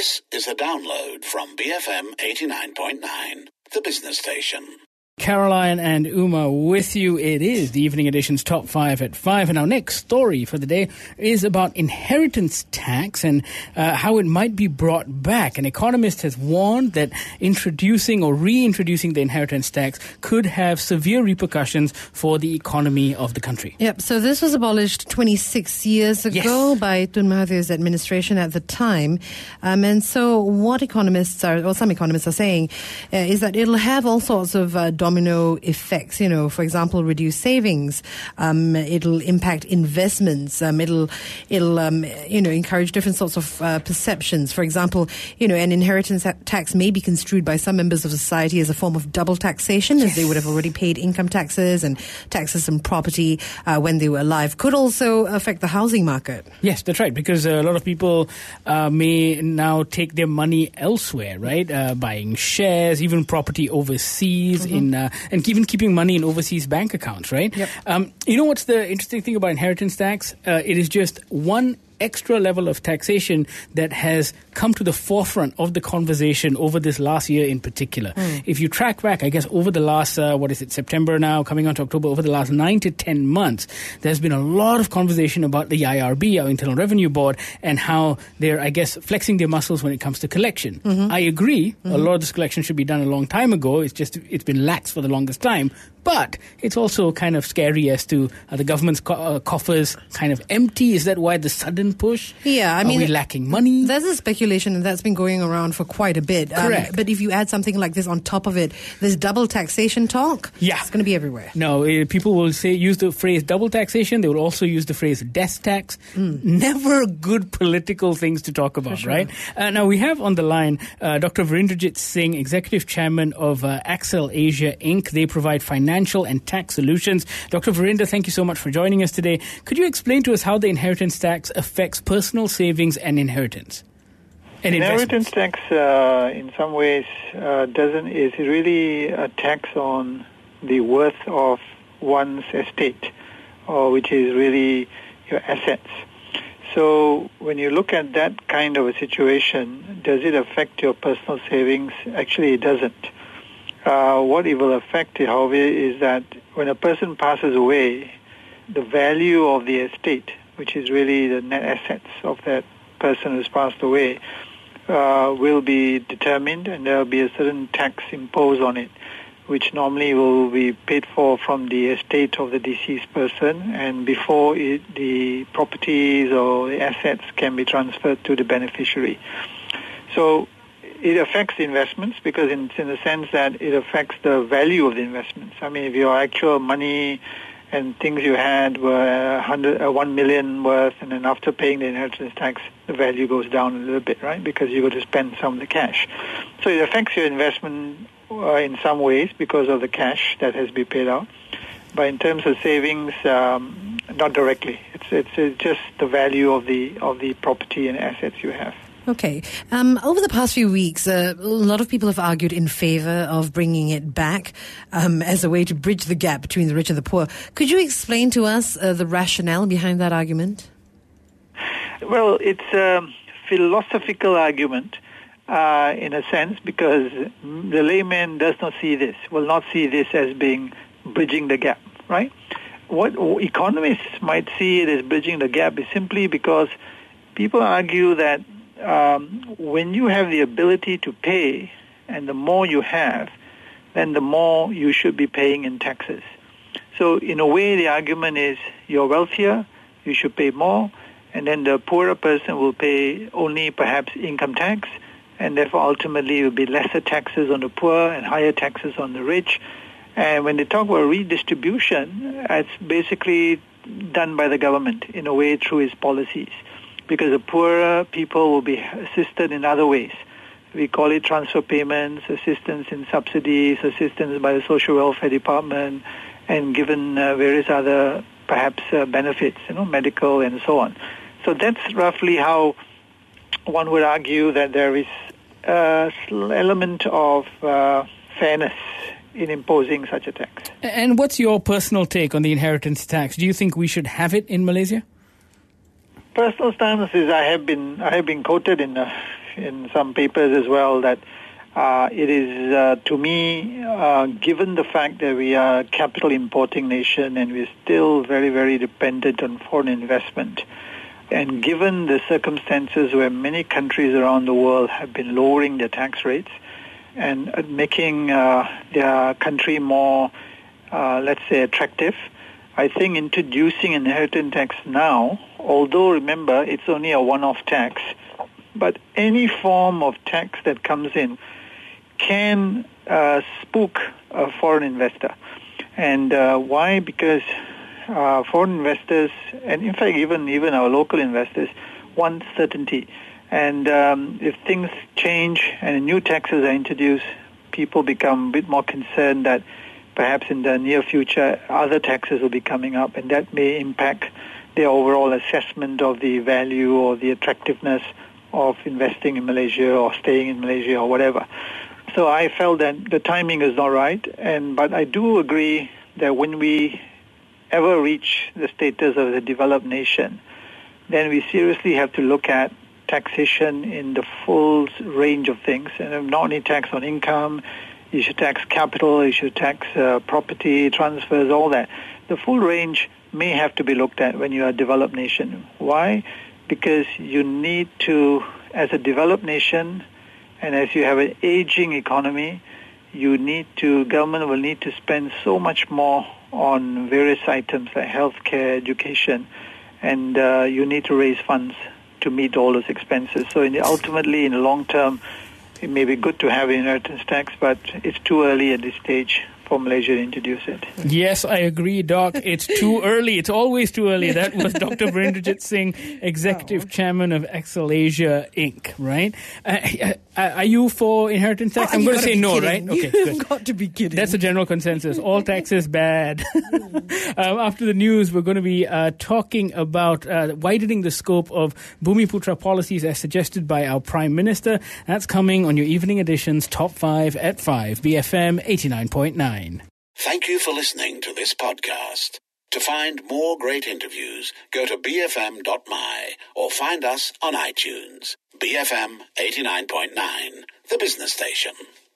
This is a download from BFM 89.9, the business station. Caroline and Uma with you. It is the Evening Edition's Top 5 at 5. And our next story for the day is about inheritance tax and how it might be brought back. An economist has warned that introducing or reintroducing the inheritance tax could have severe repercussions for the economy of the country. Yep, so this was abolished 26 years ago by Tun Mahathir's administration at the time. And so what economists are, or some economists are saying, is that it'll have all sorts of domino effects, for example, reduce savings. It'll impact investments. It'll encourage different sorts of perceptions. For example, an inheritance tax may be construed by some members of society as a form of double taxation, as they would have already paid income taxes and taxes on property when they were alive. Could also affect the housing market. Yes, that's right, because a lot of people may now take their money elsewhere, right? Buying shares, even property overseas, and even keeping money in overseas bank accounts, right? Yep. What's the interesting thing about inheritance tax? It is just one extra level of taxation that has come to the forefront of the conversation over this last year in particular. If you track back, I guess, over the last, September now, coming on to October, over the last 9 to 10 months, there's been a lot of conversation about the IRB, our Internal Revenue Board, and how they're, I guess, flexing their muscles when it comes to collection. I agree, a lot of this collection should be done a long time ago. It's been lax for the longest time. But it's also kind of scary as to the government's coffers kind of empty. Is that why the sudden push? Yeah, Are we lacking money? There's a speculation, and that's been going around for quite a bit. Correct. But if you add something like this on top of it, there's double taxation talk. Yeah. It's going to be everywhere. No, people will use the phrase double taxation. They will also use the phrase death tax. Never good political things to talk about, sure. right? Now, we have on the line Dr. Virendrajit Singh, Executive Chairman of Accel Asia Inc. They provide financial and tax solutions. Dr. Virendra, thank you so much for joining us today. Could you explain to us how the inheritance tax affects personal savings and inheritance? And inheritance tax, in some ways, is really a tax on the worth of one's estate, which is really your assets. So when you look at that kind of a situation, does it affect your personal savings? Actually, it doesn't. What it will affect, however, is that when a person passes away, the value of the estate, which is really the net assets of that person who's passed away, will be determined, and there will be a certain tax imposed on it, which normally will be paid for from the estate of the deceased person, and before the properties or the assets can be transferred to the beneficiary. So it affects the investments because in the sense that it affects the value of the investments. I mean, if your actual money and things you had were 1 million worth, and then after paying the inheritance tax, the value goes down a little bit, right? Because you got to spend some of the cash. So it affects your investment in some ways because of the cash that has been paid out. But in terms of savings, not directly. It's just the value of the property and assets you have. Okay. Over the past few weeks, a lot of people have argued in favor of bringing it back as a way to bridge the gap between the rich and the poor. Could you explain to us the rationale behind that argument? Well, it's a philosophical argument in a sense because the layman will not see this as being bridging the gap, right? What economists might see it as bridging the gap is simply because people argue that when you have the ability to pay, and the more you have, then the more you should be paying in taxes. So in a way, the argument is you're wealthier, you should pay more, and then the poorer person will pay only perhaps income tax, and therefore ultimately it will be lesser taxes on the poor and higher taxes on the rich. And when they talk about redistribution, it's basically done by the government in a way through its policies, because the poorer people will be assisted in other ways. We call it transfer payments, assistance in subsidies, assistance by the social welfare department, and given various other perhaps benefits, medical and so on. So that's roughly how one would argue that there is an element of fairness in imposing such a tax. And what's your personal take on the inheritance tax? Do you think we should have it in Malaysia? Personal stance is I have been quoted in a in some papers as well that it is, to me, given the fact that we are a capital importing nation and we're still very, very dependent on foreign investment, and given the circumstances where many countries around the world have been lowering their tax rates and making their country more, let's say, attractive, I think introducing inheritance tax now, although remember it's only a one-off tax, but any form of tax that comes in can spook a foreign investor. And why? Because foreign investors, and in fact even our local investors, want certainty. And if things change and new taxes are introduced, people become a bit more concerned that perhaps in the near future other taxes will be coming up, and that may impact their overall assessment of the value or the attractiveness of investing in Malaysia or staying in Malaysia or whatever. So I felt that the timing is not right, but I do agree that when we ever reach the status of a developed nation, then we seriously have to look at taxation in the full range of things, and not only tax on income. You should tax capital, you should tax property, transfers, all that. The full range may have to be looked at when you are a developed nation. Why? Because you need to, as a developed nation, and as you have an aging economy, government will need to spend so much more on various items like healthcare, education, and you need to raise funds to meet all those expenses. So ultimately, in the long term, it may be good to have inheritance tax, but it's too early at this stage for Malaysia to introduce it. Yes, I agree, Doc. It's too early. It's always too early. That was Dr. Virendrajit Singh, Executive Chairman of Excel-Asia Inc., right? Are you for inheritance tax? I'm going to say no, kidding. Right? Okay, You've got to be kidding. That's a general consensus. All taxes bad. After the news, we're going to be talking about widening the scope of Bumiputra policies as suggested by our Prime Minister. That's coming on your evening edition's Top 5 at 5, BFM 89.9. Thank you for listening to this podcast. To find more great interviews, go to bfm.my or find us on iTunes. BFM 89.9, the business station.